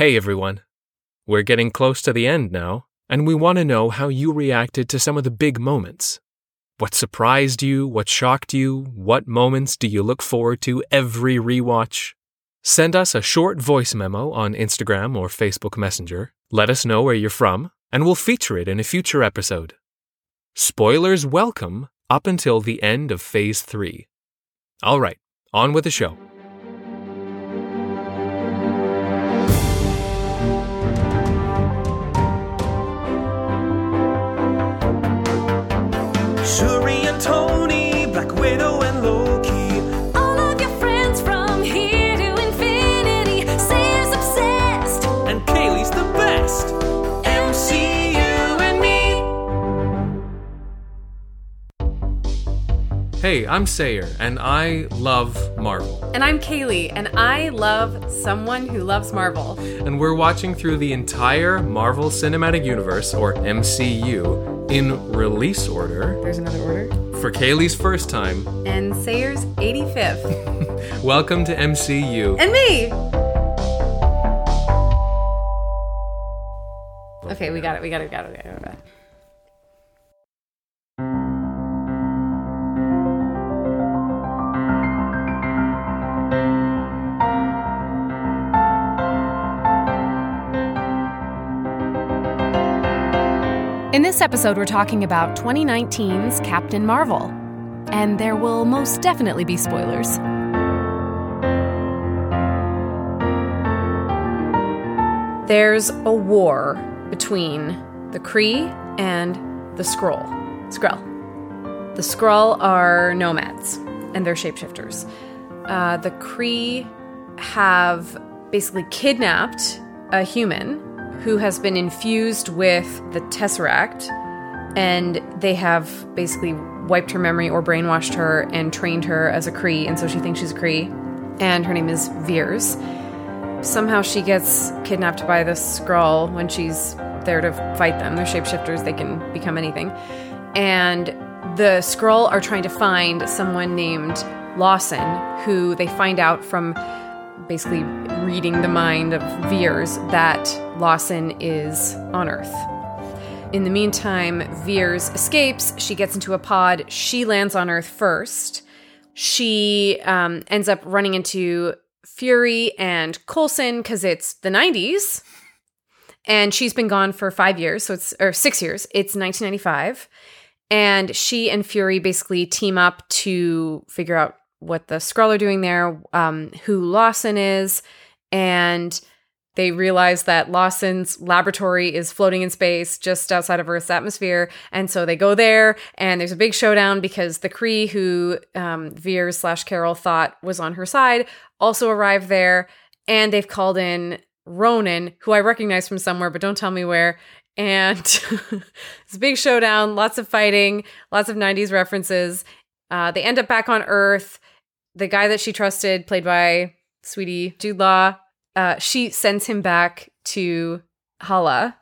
Hey everyone. We're getting close to the end now, and we want to know how you reacted to some of the big moments. What surprised you? What shocked you? What moments do you look forward to every rewatch? Send us a short voice memo on Instagram or Facebook Messenger. Let us know where you're from, and we'll feature it in a future episode. Spoilers welcome up until the end of Phase 3. All right, on with the show. Shuri and Tony, Black Widow and Loki. All of your friends from here to infinity. Sayers obsessed. And Kaylee's the best. MCU and me. Hey, I'm Sayer, and I love Marvel. And I'm Kaylee, and I love someone who loves Marvel. And we're watching through the entire Marvel Cinematic Universe, or MCU, in release order. There's another order. For Kaylee's first time. And Sayer's 85th. Welcome to MCU. And me! Okay, we got it. In this episode, we're talking about 2019's Captain Marvel, and there will most definitely be spoilers. There's a war between the Kree and the Skrull. The Skrull are nomads, and they're shapeshifters. The Kree have basically kidnapped a human who has been infused with the Tesseract, and they have basically wiped her memory or brainwashed her and trained her as a Kree, and so she thinks she's a Kree, and her name is Veers. Somehow she gets kidnapped by the Skrull when she's there to fight them. They're shapeshifters, they can become anything. And the Skrull are trying to find someone named Lawson, who they find out from basically reading the mind of Veers that Lawson is on Earth. In the meantime, Veers escapes. She gets into a pod. She lands on Earth first. She ends up running into Fury and Coulson because it's the 90s. And she's been gone for 5 years, or 6 years. It's 1995. And she and Fury basically team up to figure out what the Skrull are doing there, who Lawson is, and they realize that Lawson's laboratory is floating in space just outside of Earth's atmosphere, and so they go there, and there's a big showdown because the Kree who Veers/Carol thought was on her side also arrived there, and they've called in Ronan, who I recognize from somewhere, but don't tell me where, and it's a big showdown, lots of fighting, lots of 90s references. They end up back on Earth. The guy that she trusted, played by Sweetie Jude Law, she sends him back to Hala.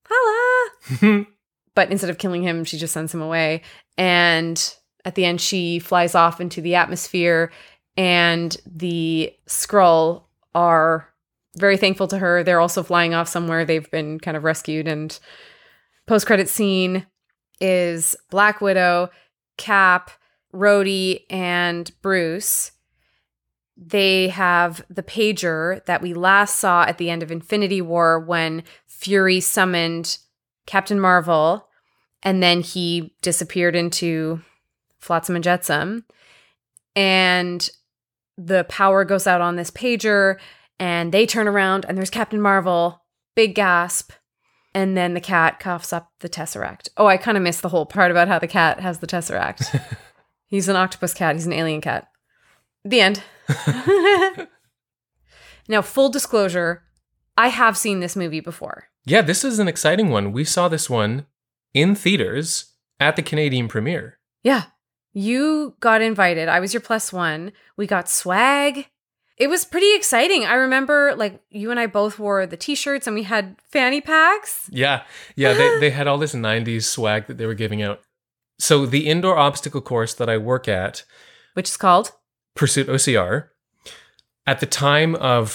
But instead of killing him, she just sends him away. And at the end, she flies off into the atmosphere, and the Skrull are very thankful to her. They're also flying off somewhere. They've been kind of rescued. And post-credit scene is Black Widow, Cap, Rhodey, and Bruce. They have the pager that we last saw at the end of Infinity War when Fury summoned Captain Marvel, and then he disappeared into Flotsam and Jetsam. And the power goes out on this pager, and they turn around, and there's Captain Marvel. Big gasp. And then the cat coughs up the Tesseract. Oh, I kind of missed the whole part about how the cat has the Tesseract. He's an octopus cat. He's an alien cat. The end. Now, full disclosure, I have seen this movie before. Yeah, this is an exciting one. We saw this one in theaters at the Canadian premiere. Yeah. You got invited. I was your +1. We got swag. It was pretty exciting. I remember, you and I both wore the t-shirts and we had fanny packs. Yeah. They had all this 90s swag that they were giving out. So the indoor obstacle course that I work at, which is called Pursuit OCR, at the time of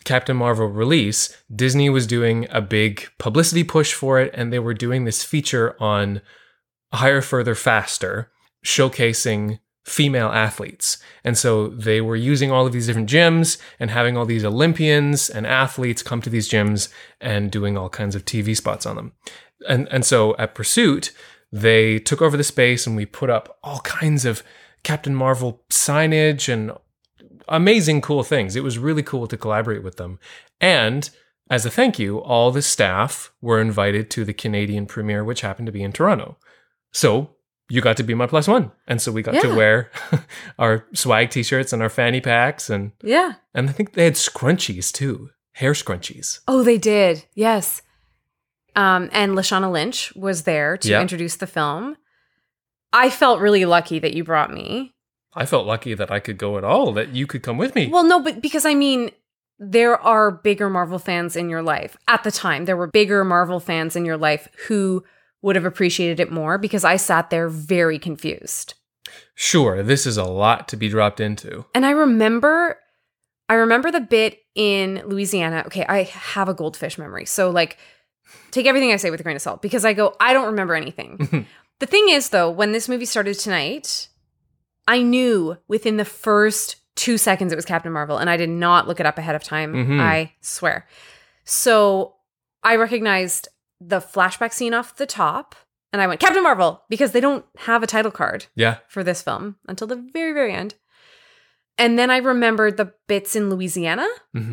Captain Marvel release, Disney was doing a big publicity push for it, and they were doing this feature on Higher, Further, Faster, showcasing female athletes. And so they were using all of these different gyms and having all these Olympians and athletes come to these gyms and doing all kinds of TV spots on them. And so at Pursuit, they took over the space and we put up all kinds of Captain Marvel signage and amazing cool things. It was really cool to collaborate with them. And as a thank you, all the staff were invited to the Canadian premiere, which happened to be in Toronto. So you got to be my plus one. And so we got to wear our swag t-shirts and our fanny packs. And I think they had scrunchies too, hair scrunchies. Oh, they did. Yes. And Lashana Lynch was there to introduce the film. I felt really lucky that you brought me. I felt lucky that I could go at all, that you could come with me. Well, no, but because I mean, there are bigger Marvel fans in your life. At the time, there were bigger Marvel fans in your life who would have appreciated it more because I sat there very confused. Sure, this is a lot to be dropped into. And I remember the bit in Louisiana. Okay, I have a goldfish memory. So like, take everything I say with a grain of salt because I don't remember anything. The thing is though, when this movie started tonight, I knew within the first 2 seconds it was Captain Marvel, and I did not look it up ahead of time. I swear. So I recognized the flashback scene off the top, and I went, Captain Marvel, because they don't have a title card for this film until the very, very end. And then I remembered the bits in Louisiana.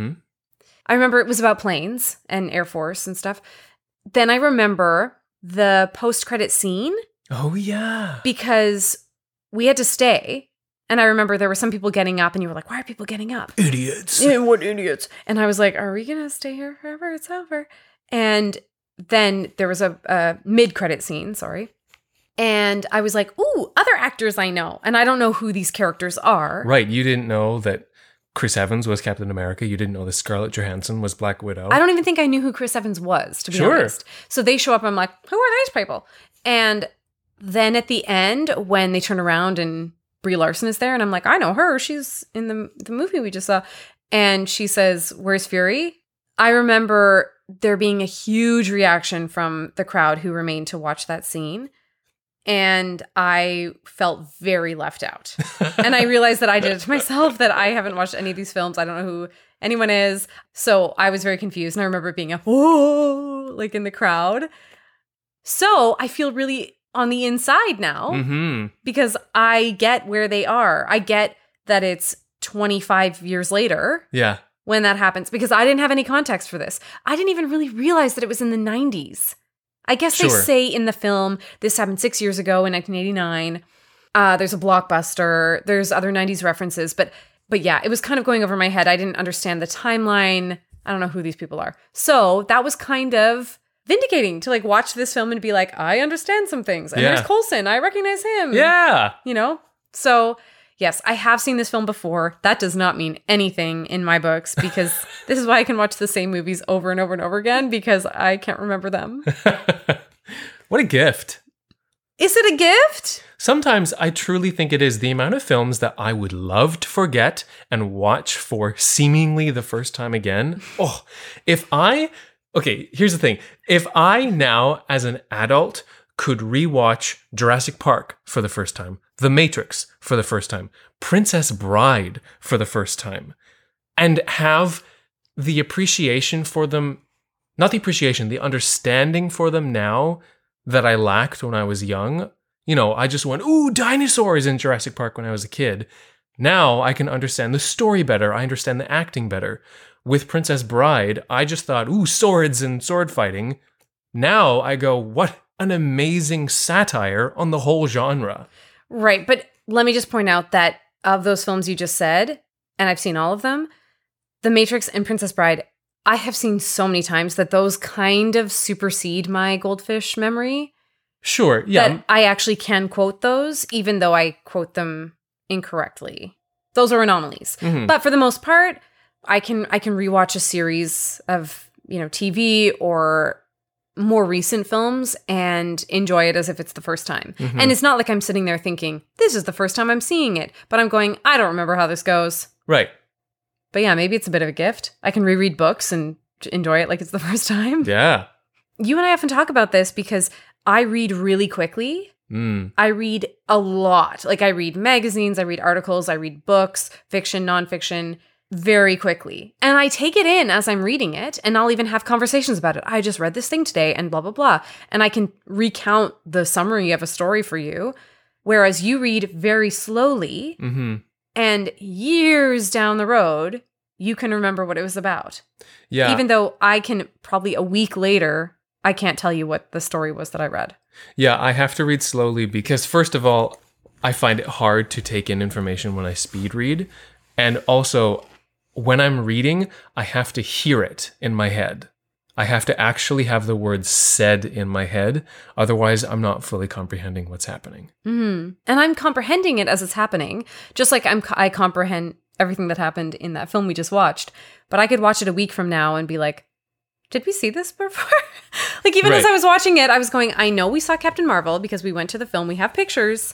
I remember it was about planes and Air Force and stuff. Then I remember the post-credit scene. Oh, yeah. Because we had to stay. And I remember there were some people getting up and you were like, why are people getting up? Idiots. Yeah, what idiots? And I was like, are we going to stay here forever? It's over. And then there was a mid-credit scene, and I was like, ooh, other actors I know. And I don't know who these characters are. Right. You didn't know that Chris Evans was Captain America. You didn't know that Scarlett Johansson was Black Widow. I don't even think I knew who Chris Evans was, to be honest. So they show up and I'm like, who are these people? And then at the end, when they turn around and Brie Larson is there, and I'm like, I know her. She's in the movie we just saw. And she says, where's Fury? I remember there being a huge reaction from the crowd who remained to watch that scene. And I felt very left out. And I realized that I did it to myself, that I haven't watched any of these films. I don't know who anyone is. So I was very confused. And I remember it being a whoa, like in the crowd. So I feel really on the inside now because I get where they are. I get that it's 25 years later. Yeah. When that happens, because I didn't have any context for this. I didn't even really realize that it was in the 90s. I guess they say in the film, this happened 6 years ago in 1989. There's a blockbuster. There's other 90s references. But yeah, it was kind of going over my head. I didn't understand the timeline. I don't know who these people are. So that was kind of vindicating to like watch this film and be like, I understand some things. And there's Coulson. I recognize him. Yeah. You know? So yes, I have seen this film before. That does not mean anything in my books because this is why I can watch the same movies over and over and over again because I can't remember them. What a gift. Is it a gift? Sometimes I truly think it is the amount of films that I would love to forget and watch for seemingly the first time again. Oh, okay, here's the thing. If I now, as an adult, could rewatch Jurassic Park for the first time, The Matrix for the first time, Princess Bride for the first time, and have the appreciation for them, not the appreciation, the understanding for them now that I lacked when I was young. You know, I just went, ooh, dinosaurs in Jurassic Park when I was a kid. Now I can understand the story better. I understand the acting better. With Princess Bride, I just thought, ooh, swords and sword fighting. Now I go, what an amazing satire on the whole genre. Right, but let me just point out that of those films you just said, and I've seen all of them, The Matrix and Princess Bride, I have seen so many times that those kind of supersede my Goldfish memory. Sure, yeah. That I actually can quote those, even though I quote them incorrectly. Those are anomalies. Mm-hmm. But for the most part, I can rewatch a series of, TV or more recent films and enjoy it as if it's the first time. Mm-hmm. And it's not like I'm sitting there thinking, this is the first time I'm seeing it. But I'm going, I don't remember how this goes. Right. But yeah, maybe it's a bit of a gift. I can reread books and enjoy it like it's the first time. Yeah. You and I often talk about this because I read really quickly. I read a lot. Like I read magazines, I read articles, I read books, fiction, nonfiction, very quickly. And I take it in as I'm reading it, and I'll even have conversations about it. I just read this thing today and blah, blah, blah. And I can recount the summary of a story for you. Whereas you read very slowly, and years down the road, you can remember what it was about. Yeah. Even though I can probably a week later, I can't tell you what the story was that I read. Yeah, I have to read slowly because, first of all, I find it hard to take in information when I speed read. And also, when I'm reading, I have to hear it in my head. I have to actually have the words said in my head. Otherwise, I'm not fully comprehending what's happening. And I'm comprehending it as it's happening, just like I comprehend everything that happened in that film we just watched. But I could watch it a week from now and be like, did we see this before? Like, even as I was watching it, I was going, I know we saw Captain Marvel because we went to the film. We have pictures.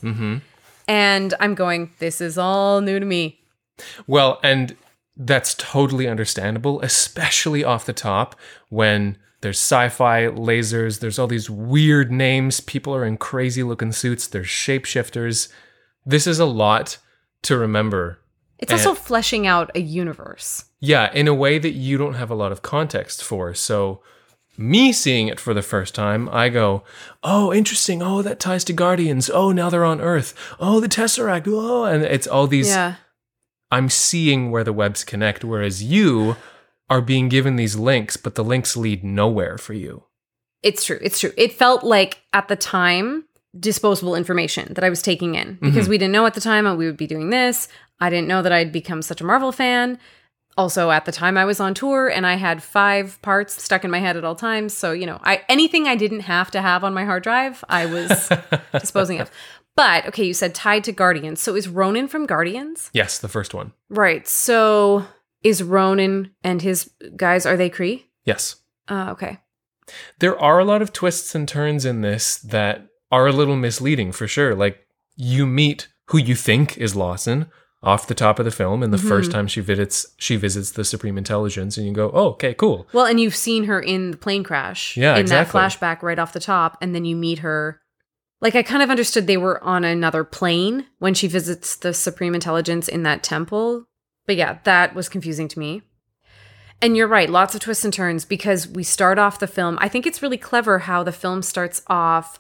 And I'm going, this is all new to me. Well, and that's totally understandable, especially off the top when there's sci-fi, lasers, there's all these weird names, people are in crazy looking suits, there's shapeshifters. This is a lot to remember. It's also fleshing out a universe. Yeah, in a way that you don't have a lot of context for. So me seeing it for the first time, I go, oh, interesting. Oh, that ties to Guardians. Oh, now they're on Earth. Oh, the Tesseract. Oh, and it's all these... Yeah. I'm seeing where the webs connect, whereas you are being given these links, but the links lead nowhere for you. It's true. It's true. It felt like, at the time, disposable information that I was taking in. Because we didn't know at the time we would be doing this. I didn't know that I'd become such a Marvel fan. Also, at the time, I was on tour, and I had 5 parts stuck in my head at all times. So, anything I didn't have to have on my hard drive, I was disposing of. But, okay, you said tied to Guardians. So is Ronan from Guardians? Yes, the first one. Right. So is Ronan and his guys, are they Kree? Yes. Okay. There are a lot of twists and turns in this that are a little misleading, for sure. Like, you meet who you think is Lawson off the top of the film, and the first time she visits the Supreme Intelligence, and you go, oh, okay, cool. Well, and you've seen her in the plane crash. Yeah, in exactly. that flashback right off the top, and then you meet her. Like, I kind of understood they were on another plane when she visits the Supreme Intelligence in that temple. But yeah, that was confusing to me. And you're right, lots of twists and turns, because we start off the film. I think it's really clever how the film starts off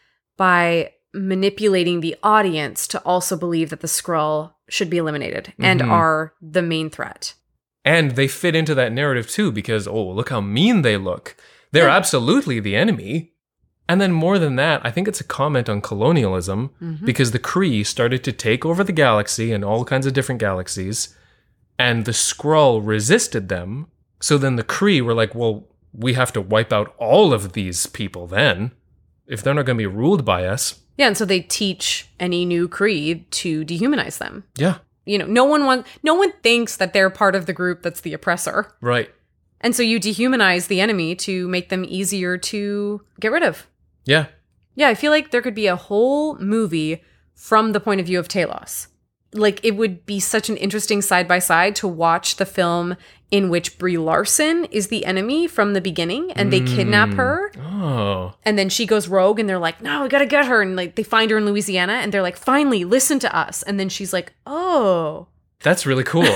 by manipulating the audience to also believe that the Skrull should be eliminated and are the main threat. And they fit into that narrative too, because, oh, look how mean they look. They're absolutely the enemy. And then more than that, I think it's a comment on colonialism, because the Kree started to take over the galaxy and all kinds of different galaxies, and the Skrull resisted them. So then the Kree were like, well, we have to wipe out all of these people then, if they're not going to be ruled by us. Yeah, and so they teach any new Kree to dehumanize them. Yeah. No one thinks that they're part of the group that's the oppressor. Right. And so you dehumanize the enemy to make them easier to get rid of. Yeah. Yeah, I feel like there could be a whole movie from the point of view of Talos. Like, it would be such an interesting side-by-side to watch the film in which Brie Larson is the enemy from the beginning, and they kidnap her. Oh. And then she goes rogue, and they're like, no, we gotta get her. And like, they find her in Louisiana, and they're like, finally, listen to us. And then she's like, oh. That's really cool.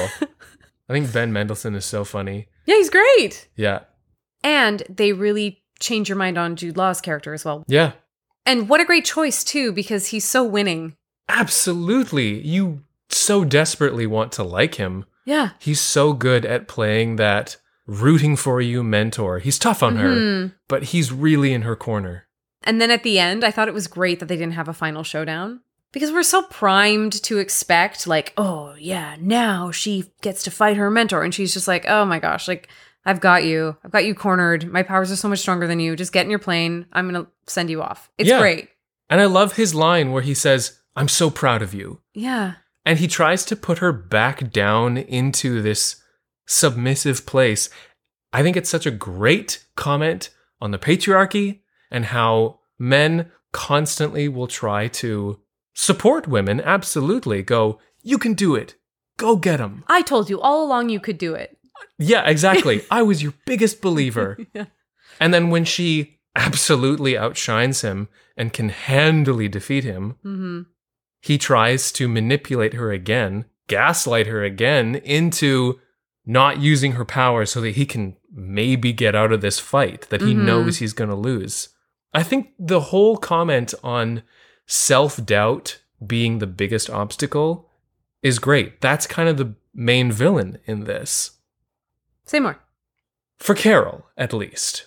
I think Ben Mendelsohn is so funny. Yeah, he's great. Yeah. And they really change your mind on Jude Law's character as well. Yeah. And what a great choice, too, because he's so winning. Absolutely. You so desperately want to like him. Yeah. He's so good at playing that rooting for you mentor. He's tough on her, but he's really in her corner. And then at the end, I thought it was great that they didn't have a final showdown. Because we're so primed to expect, like, oh, yeah, now she gets to fight her mentor. And she's just like, oh my gosh, like, I've got you cornered. My powers are so much stronger than you. Just get in your plane. I'm going to send you off. It's great. And I love his line where he says, I'm so proud of you. Yeah. And he tries to put her back down into this submissive place. I think it's such a great comment on the patriarchy and how men constantly will try to support women. Absolutely. Go, you can do it. Go get him. I told you all along you could do it. Yeah, exactly. I was your biggest believer. Yeah. And then when she absolutely outshines him and can handily defeat him, he tries to manipulate her again, gaslight her again into not using her power so that he can maybe get out of this fight that he knows he's going to lose. I think the whole comment on self-doubt being the biggest obstacle is great. That's kind of the main villain in this. Say more. For Carol, at least.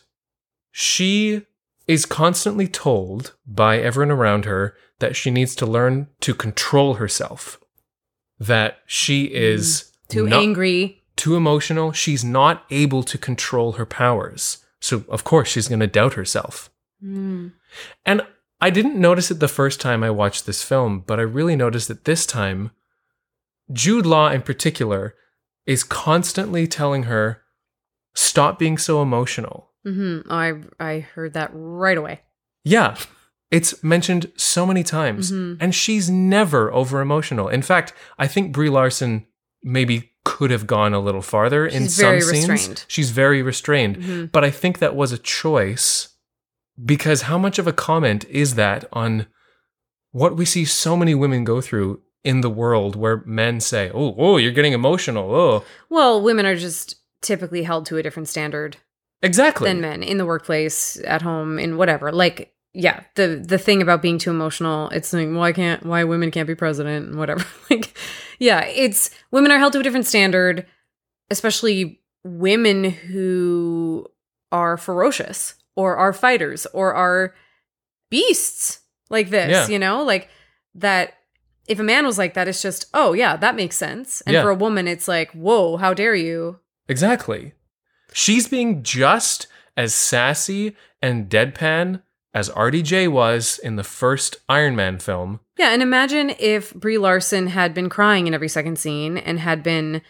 She is constantly told by everyone around her that she needs to learn to control herself. That she is Too not angry. too emotional. She's not able to control her powers. So, of course, she's going to doubt herself. And I didn't notice it the first time I watched this film, but I really noticed it this time. Jude Law, in particular, is constantly telling her, stop being so emotional. Oh, I heard that right away. Yeah, it's mentioned so many times, and she's never over emotional. In fact, I think Brie Larson maybe could have gone a little farther in She's some very scenes. restrained. She's very restrained, but I think that was a choice because how much of a comment is that on what we see so many women go through in the world where men say, oh, you're getting emotional. Oh, Well, women are just typically held to a different standard exactly. than men in the workplace, at home, in whatever. Like, yeah, the thing about being too emotional, it's like, why women can't be president and whatever. Like, yeah, it's women are held to a different standard, especially women who are ferocious or are fighters or are beasts like this, Yeah. like that. If a man was like that, it's just, oh yeah, that makes sense. And Yeah. for a woman, it's like, whoa, how dare you? Exactly. She's being just as sassy and deadpan as RDJ was in the first Iron Man film. Yeah, and imagine if Brie Larson had been crying in every second scene and had been,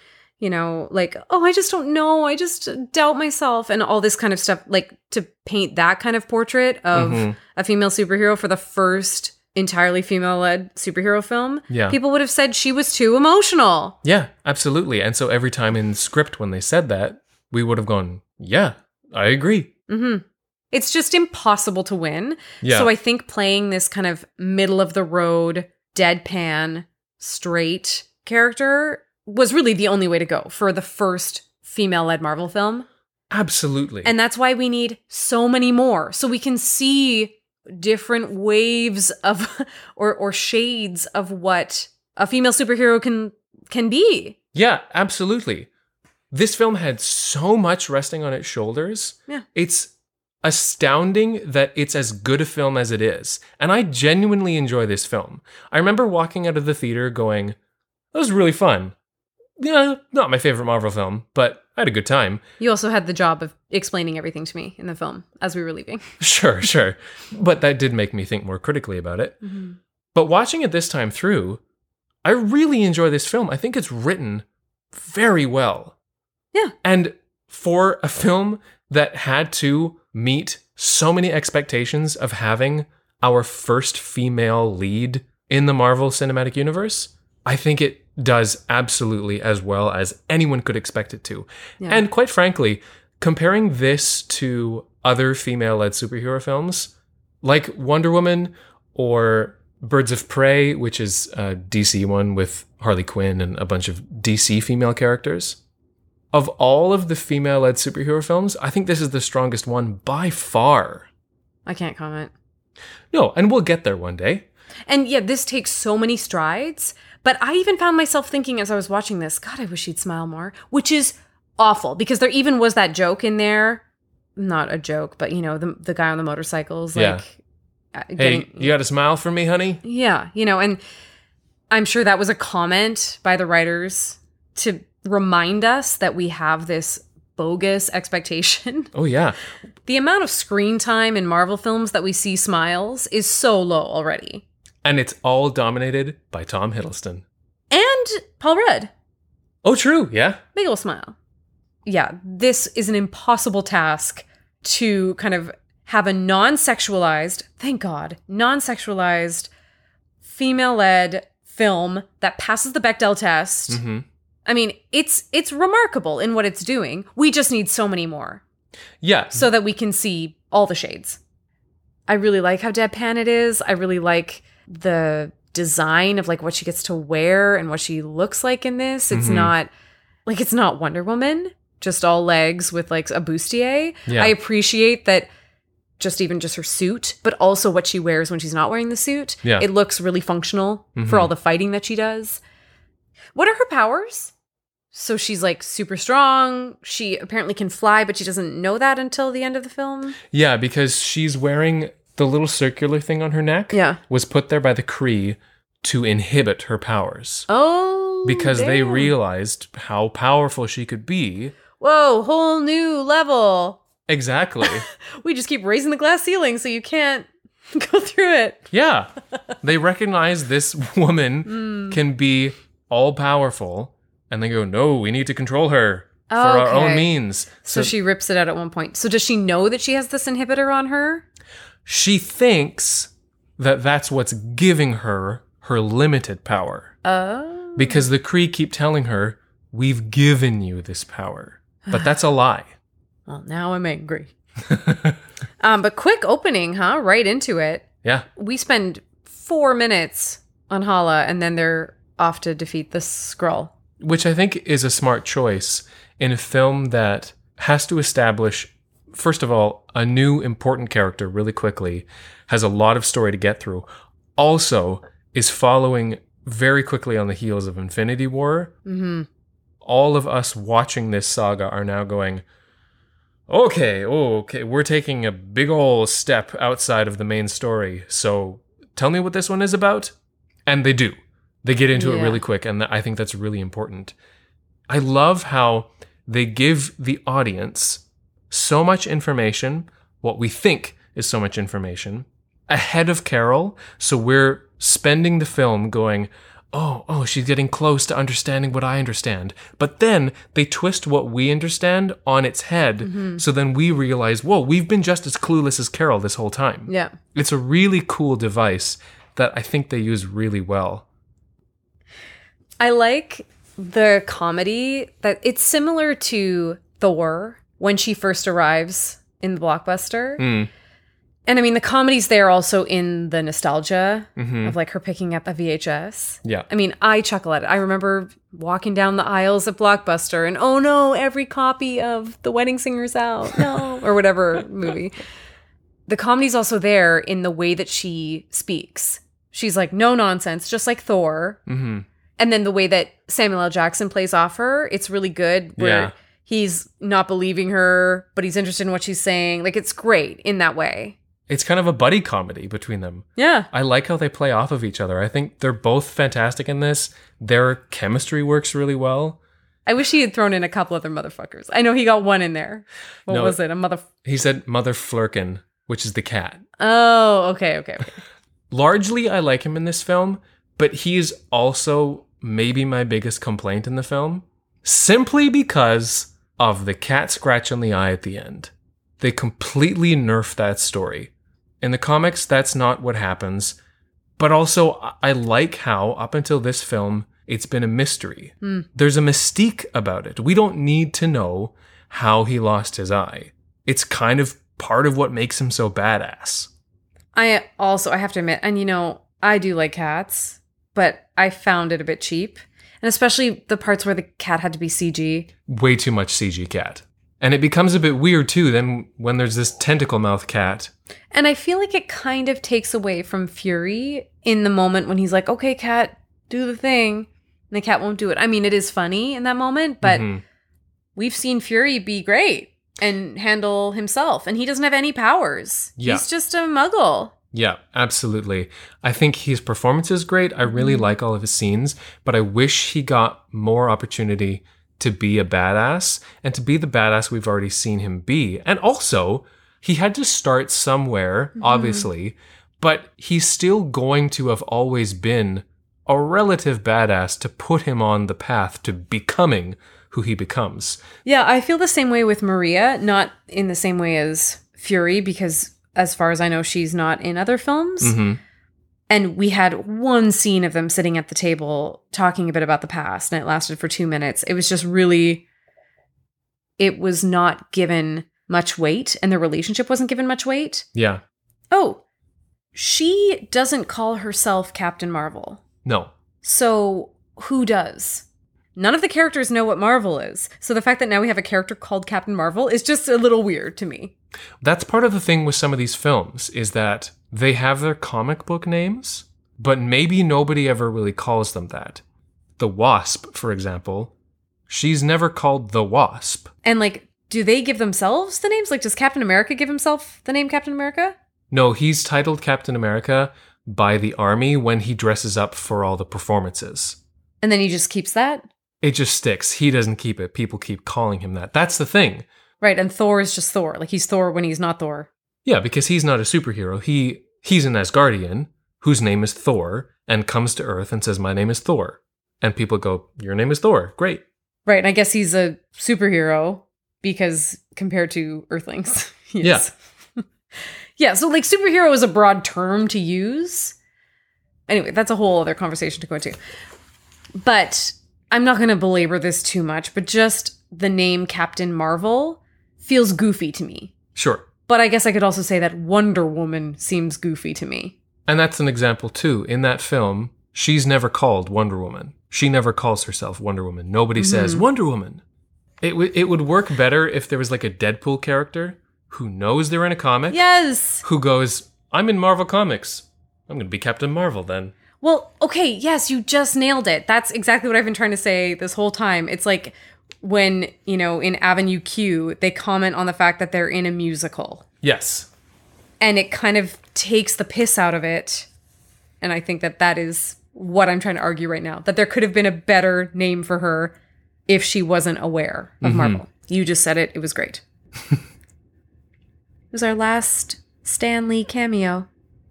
like, oh, I just don't know, I just doubt myself and all this kind of stuff, like to paint that kind of portrait of a female superhero for the first entirely female-led superhero film. Yeah. People would have said she was too emotional. Yeah, absolutely. And so every time in script when they said that, we would have gone, yeah, I agree. It's just impossible to win. Yeah. So I think playing this kind of middle-of-the-road, deadpan, straight character was really the only way to go for the first female-led Marvel film. Absolutely. And that's why we need so many more. So we can see different waves of or shades of what a female superhero can be. Yeah, absolutely. This film had so much resting on its shoulders. Yeah. It's astounding that it's as good a film as it is. And I genuinely enjoy this film. I remember walking out of the theater going, that was really fun. Yeah, not my favorite Marvel film, but I had a good time. You also had the job of explaining everything to me in the film as we were leaving. Sure. But that did make me think more critically about it. But watching it this time through, I really enjoy this film. I think it's written very well. Yeah. And for a film that had to meet so many expectations of having our first female lead in the Marvel Cinematic Universe, I think it does absolutely as well as anyone could expect it to. Yeah. And quite frankly, comparing this to other female-led superhero films, like Wonder Woman or Birds of Prey, which is a DC one with Harley Quinn and a bunch of DC female characters, of all of the female-led superhero films, I think this is the strongest one by far. I can't comment. No, and we'll get there one day. And yeah, this takes so many strides. But I even found myself thinking as I was watching this, God, I wish he'd smile more, which is awful because there even was that joke in there. Not a joke, but the guy on the motorcycles, Yeah. Hey, you got a smile for me, honey? Yeah, and I'm sure that was a comment by the writers to remind us that we have this bogus expectation. Oh, yeah. The amount of screen time in Marvel films that we see smiles is so low already. And it's all dominated by Tom Hiddleston. And Paul Rudd. Oh, true. Yeah. Big ol' smile. Yeah, this is an impossible task to kind of have a non-sexualized, thank God, non-sexualized, female-led film that passes the Bechdel test I mean, it's remarkable in what it's doing. We just need so many more Yeah. so that we can see all the shades. I really like how deadpan it is. I really like the design of like what she gets to wear and what she looks like in this. It's not Wonder Woman, just all legs with like a bustier. Yeah. I appreciate that just her suit, but also what she wears when she's not wearing the suit. Yeah. It looks really functional for all the fighting that she does. What are her powers? So she's like super strong. She apparently can fly, but she doesn't know that until the end of the film. Yeah, because she's wearing the little circular thing on her neck. Yeah. Was put there by the Kree to inhibit her powers. Oh, Because they damn. realized how powerful she could be. Whoa, whole new level. Exactly. We just keep raising the glass ceiling so you can't go through it. Yeah. They recognize this woman can be all powerful, and they go, no, we need to control her for our own Okay. means. So she rips it out at one point. So does she know that she has this inhibitor on her? She thinks that that's what's giving her limited power. Oh. Because the Kree keep telling her, we've given you this power. But that's a lie. Well, now I'm angry. But quick opening, huh? Right into it. Yeah. We spend 4 minutes on Hala, and then they're off to defeat the Skrull. Which I think is a smart choice in a film that has to establish, first of all, a new important character really quickly, has a lot of story to get through. Also, is following very quickly on the heels of Infinity War. Mm-hmm. All of us watching this saga are now going, okay, we're taking a big ol' step outside of the main story. So tell me what this one is about. And they do. They get into it Yeah. really quick, and I think that's really important. I love how they give the audience so much information, what we think is so much information, ahead of Carol. So we're spending the film going, oh, she's getting close to understanding what I understand. But then they twist what we understand on its head. So then we realize, whoa, we've been just as clueless as Carol this whole time. Yeah. It's a really cool device that I think they use really well. I like the comedy that it's similar to Thor when she first arrives in the blockbuster. And I mean, the comedy's there also in the nostalgia of like her picking up a VHS. Yeah. I mean, I chuckle at it. I remember walking down the aisles at Blockbuster and, oh no, every copy of The Wedding Singer's out. No. Or whatever movie. The comedy's also there in the way that she speaks. She's like, no nonsense, just like Thor. Mm-hmm. And then the way that Samuel L. Jackson plays off her, it's really good. Where Yeah. he's not believing her, but he's interested in what she's saying. Like, it's great in that way. It's kind of a buddy comedy between them. Yeah. I like how they play off of each other. I think they're both fantastic in this. Their chemistry works really well. I wish he had thrown in a couple other motherfuckers. I know he got one in there. What No. was it? A mother... He said Mother Flurkin, which is the cat. Oh, okay. Largely, I like him in this film, but he is also maybe my biggest complaint in the film, simply because of the cat scratch on the eye at the end. They completely nerf that story. In the comics, that's not what happens, but also I like how, up until this film, it's been a mystery. There's a mystique about it. We don't need to know how he lost his eye. It's kind of part of what makes him so badass. I have to admit, and you know, I do like cats, but I found it a bit cheap. And especially the parts where the cat had to be CG. Way too much CG cat. And it becomes a bit weird too then when there's this tentacle mouth cat. And I feel like it kind of takes away from Fury in the moment when he's like, okay, cat, do the thing. And the cat won't do it. I mean, it is funny in that moment, but we've seen Fury be great and handle himself. And he doesn't have any powers. Yeah. He's just a muggle. Yeah, absolutely. I think his performance is great. I really like all of his scenes, but I wish he got more opportunity to be a badass and to be the badass we've already seen him be. And also, he had to start somewhere, obviously, but he's still going to have always been a relative badass to put him on the path to becoming who he becomes. Yeah, I feel the same way with Maria, not in the same way as Fury, because as far as I know, she's not in other films. And And we had one scene of them sitting at the table talking a bit about the past, and it lasted for 2 minutes. It was just really, it was not given much weight, and their relationship wasn't given much weight. Yeah. Oh, she doesn't call herself Captain Marvel. No. So who does? None of the characters know what Marvel is. So the fact that now we have a character called Captain Marvel is just a little weird to me. That's part of the thing with some of these films, is that they have their comic book names, but maybe nobody ever really calls them that. The Wasp, for example, she's never called the Wasp. And like, do they give themselves the names? Like, does Captain America give himself the name Captain America? No, he's titled Captain America by the army when he dresses up for all the performances. And then he just keeps that? It just sticks. He doesn't keep it. People keep calling him that. That's the thing. Right, and Thor is just Thor. Like, he's Thor when he's not Thor. Yeah, because he's not a superhero. He's an Asgardian whose name is Thor and comes to Earth and says, "My name is Thor." And people go, "Your name is Thor. Great." Right, and I guess he's a superhero because compared to Earthlings, he is. Yeah, so like superhero is a broad term to use. Anyway, that's a whole other conversation to go into. But I'm not going to belabor this too much, but just the name Captain Marvel feels goofy to me. Sure. But I guess I could also say that Wonder Woman seems goofy to me. And that's an example too. In that film, she's never called Wonder Woman. She never calls herself Wonder Woman. Nobody says Wonder Woman. It would work better if there was like a Deadpool character who knows they're in a comic. Yes! Who goes, "I'm in Marvel Comics. I'm going to be Captain Marvel then." Well, okay, yes, you just nailed it. That's exactly what I've been trying to say this whole time. It's like when, you know, in Avenue Q, they comment on the fact that they're in a musical. Yes. And it kind of takes the piss out of it. And I think that that is what I'm trying to argue right now. That there could have been a better name for her if she wasn't aware of Marvel. You just said it. It was great. It was our last Stan Lee cameo.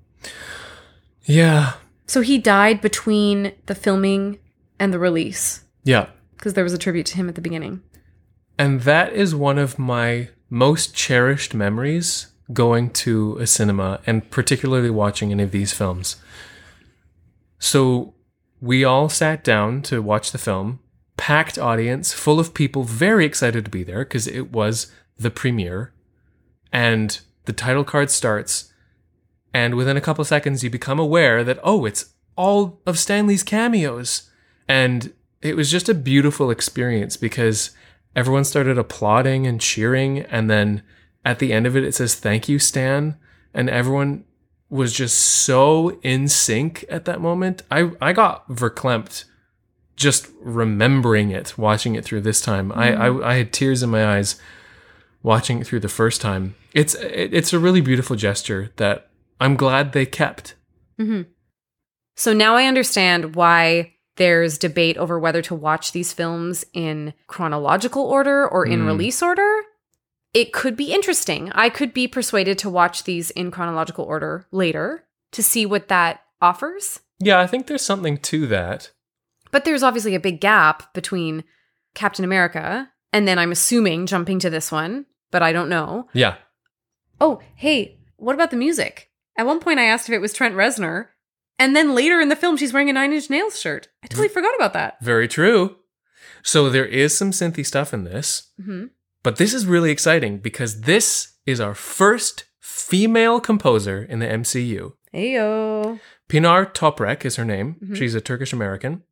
Yeah. So he died between the filming and the release. Yeah. Because there was a tribute to him at the beginning. And that is one of my most cherished memories going to a cinema and particularly watching any of these films. So we all sat down to watch the film, packed audience, full of people very excited to be there because it was the premiere. And the title card starts, and within a couple seconds you become aware that, oh, it's all of Stan Lee's cameos. And it was just a beautiful experience because everyone started applauding and cheering, and then at the end of it, it says, "Thank you, Stan." And everyone was just so in sync at that moment. I got verklempt just remembering it, watching it through this time. I had tears in my eyes watching it through the first time. It's a really beautiful gesture that I'm glad they kept. Mm-hmm. So now I understand why there's debate over whether to watch these films in chronological order or in release order. It could be interesting. I could be persuaded to watch these in chronological order later to see what that offers. Yeah, I think there's something to that. But there's obviously a big gap between Captain America and then I'm assuming jumping to this one, but I don't know. Yeah. Oh, hey, what about the music? At one point I asked if it was Trent Reznor, and then later in the film she's wearing a Nine Inch Nails shirt. I totally forgot about that. Very true. So there is some synthy stuff in this. Mm-hmm. But this is really exciting because this is our first female composer in the MCU. Heyo. Pinar Toprak is her name. Mm-hmm. She's a Turkish American.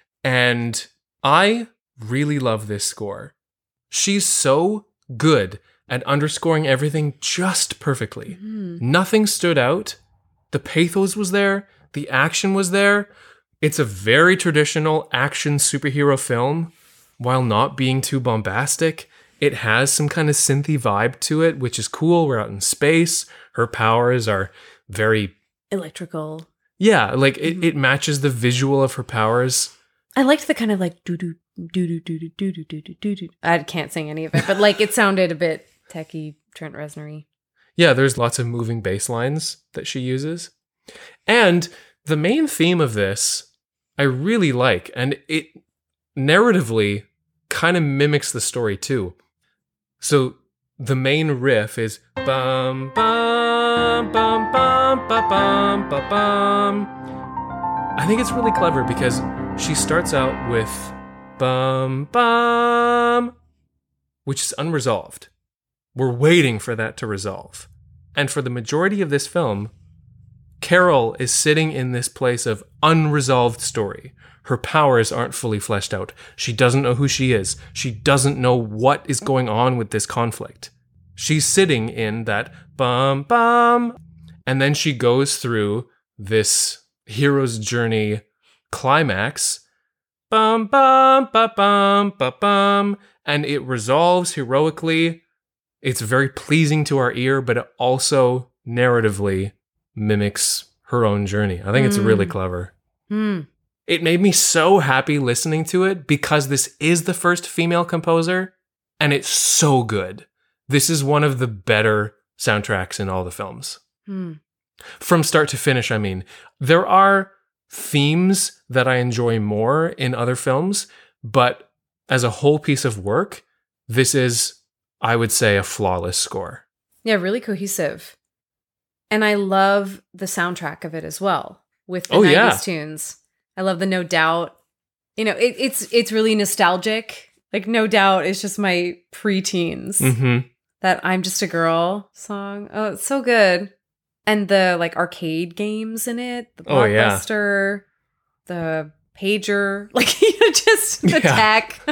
And I really love this score. She's so good at underscoring everything just perfectly. Mm-hmm. Nothing stood out. The pathos was there. The action was there. It's a very traditional action superhero film while not being too bombastic. It has some kind of synthy vibe to it, which is cool. We're out in space. Her powers are very electrical. Yeah, like it matches the visual of her powers. I liked the kind of like doo-doo, doo-doo, doo-doo, doo-doo, doo-doo, doo-doo. I can't sing any of it, but like it sounded a bit techie, Trent Reznor-y. Yeah, there's lots of moving bass lines that she uses. And the main theme of this, I really like. And it narratively kind of mimics the story too. So the main riff is bum bum bum, bum, bum, ba, bum, ba, bum. I think it's really clever because she starts out with bum, bum, which is unresolved. We're waiting for that to resolve. And for the majority of this film, Carol is sitting in this place of unresolved story. Her powers aren't fully fleshed out. She doesn't know who she is. She doesn't know what is going on with this conflict. She's sitting in that bum bum. And then she goes through this hero's journey climax. Bum bum ba bum ba bum. And it resolves heroically. It's very pleasing to our ear, but it also narratively mimics her own journey. I think it's really clever. It made me so happy listening to it because this is the first female composer and it's so good. This is one of the better soundtracks in all the films. From start to finish, I mean. There are themes that I enjoy more in other films, but as a whole piece of work, this is, I would say, a flawless score. Yeah, really cohesive. And I love the soundtrack of it as well, with the 90s tunes. I love the No Doubt. You know, it's really nostalgic. Like, No Doubt is just my pre-teens. That I'm Just a Girl song. Oh, it's so good. And the, like, arcade games in it. The Blockbuster. The pager. Like, you know, just the tech.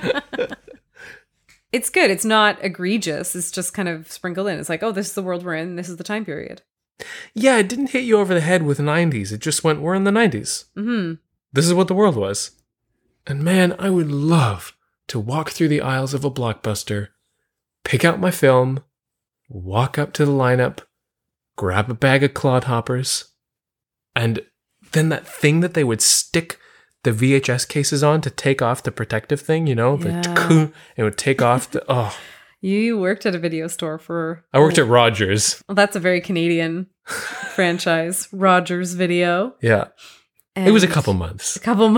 It's good. It's not egregious. It's just kind of sprinkled in. It's like, oh, this is the world we're in. This is the time period. Yeah, it didn't hit you over the head with 90s. It just went, we're in the 90s. This is what the world was. And man, I would love to walk through the aisles of a Blockbuster, pick out my film, walk up to the lineup, grab a bag of Clodhoppers, and then that thing that they would stick the VHS cases on to take off the protective thing, you know? It would take off the... Oh. You worked at a video store for... I worked at Rogers. Well, that's a very Canadian franchise. Rogers Video. Yeah. And it was a couple months.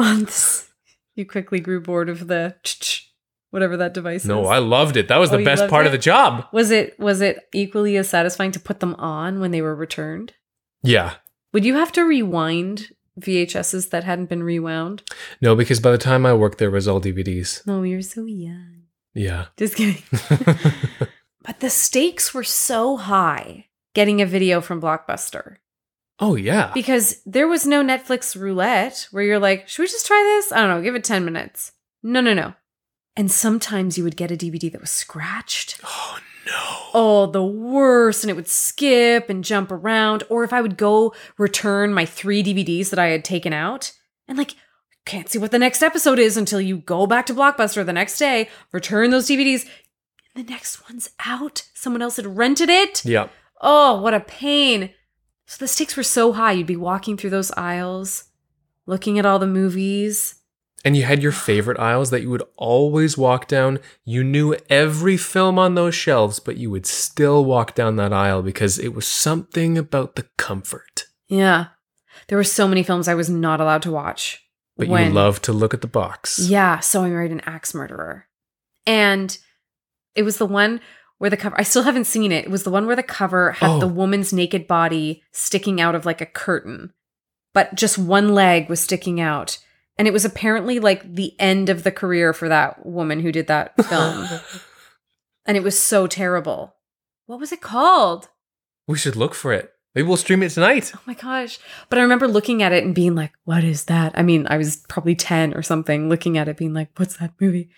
You quickly grew bored of the whatever that device is. No, I loved it. That was the best part of the job. Was it equally as satisfying to put them on when they were returned? Yeah. Would you have to rewind VHSs that hadn't been rewound? No, because by the time I worked there was all DVDs. Oh, you're so young. Yeah. Just kidding. But the stakes were so high getting a video from Blockbuster. Oh, yeah. Because there was no Netflix roulette where you're like, should we just try this? I don't know, give it 10 minutes. No. And sometimes you would get a DVD that was scratched. Oh, no. Oh, the worst. And it would skip and jump around. Or if I would go return my 3 DVDs that I had taken out and like, can't see what the next episode is until you go back to Blockbuster the next day, return those DVDs. The next one's out. Someone else had rented it. Yeah. Oh, what a pain. So the stakes were so high. You'd be walking through those aisles, looking at all the movies. And you had your favorite aisles that you would always walk down. You knew every film on those shelves, but you would still walk down that aisle because it was something about the comfort. Yeah. There were so many films I was not allowed to watch. But you love to look at the box. Yeah. So I Married an Axe Murderer. And it was the one where the cover, I still haven't seen it. It was the one where the cover had the woman's naked body sticking out of like a curtain, but just one leg was sticking out. And it was apparently like the end of the career for that woman who did that film. And it was so terrible. What was it called? We should look for it. Maybe we'll stream it tonight. Oh my gosh. But I remember looking at it and being like, what is that? I mean, I was probably 10 or something looking at it being like, what's that movie?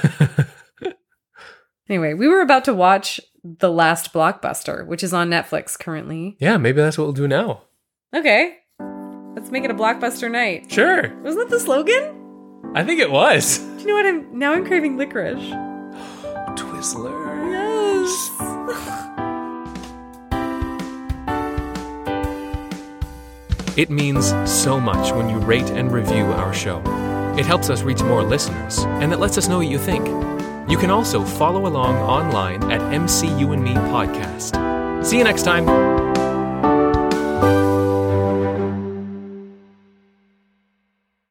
Anyway, we were about to watch The Last Blockbuster, which is on Netflix currently. Yeah, maybe that's what we'll do now. Okay. Let's make it a Blockbuster night. Sure. Wasn't that the slogan? I think it was. Do you know what? Now I'm craving licorice. Twizzlers. Yes. It means so much when you rate and review our show. It helps us reach more listeners, and it lets us know what you think. You can also follow along online at MCU and Me Podcast. See you next time.